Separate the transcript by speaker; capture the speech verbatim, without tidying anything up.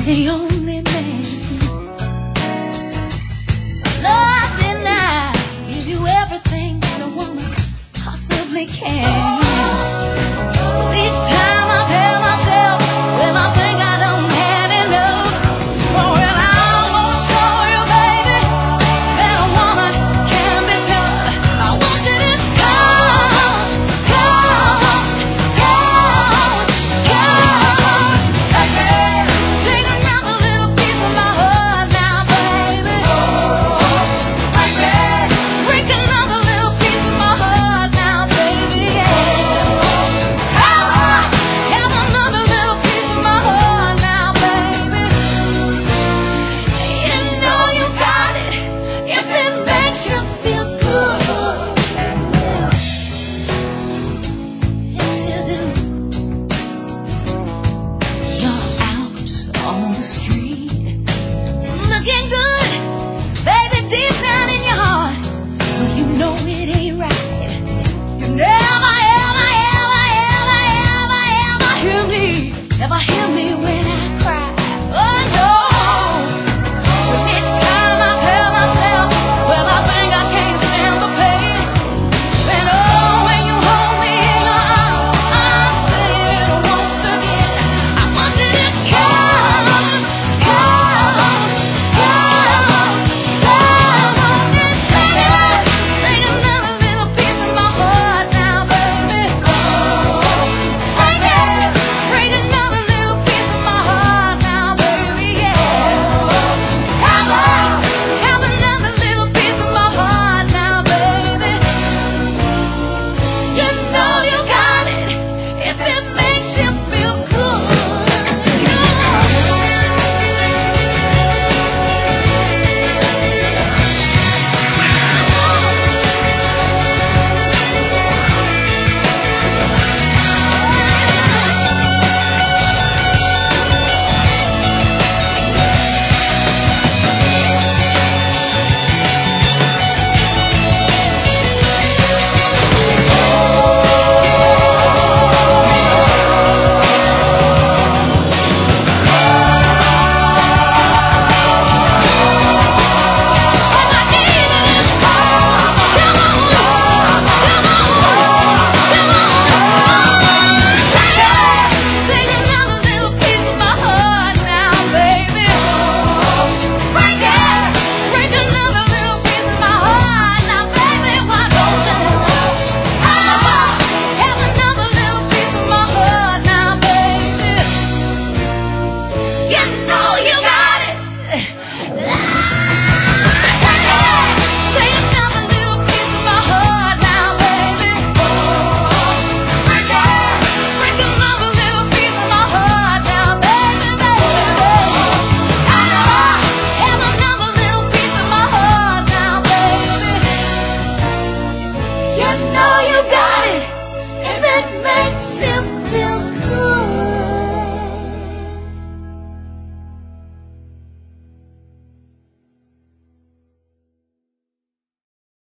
Speaker 1: the only man. Love denied, give you everything that a woman possibly can. Each time I tell myself, well, I think I don't have enough. Oh, well, I won't show you, baby, that a woman can be tough. I want you to come, come, come, come. Take another little piece of my heart now, baby. Break another little piece of my heart now, baby. Have another little piece of my heart now, baby. You know you got it if it makes you feel good. Yes, you do. You're out on the street.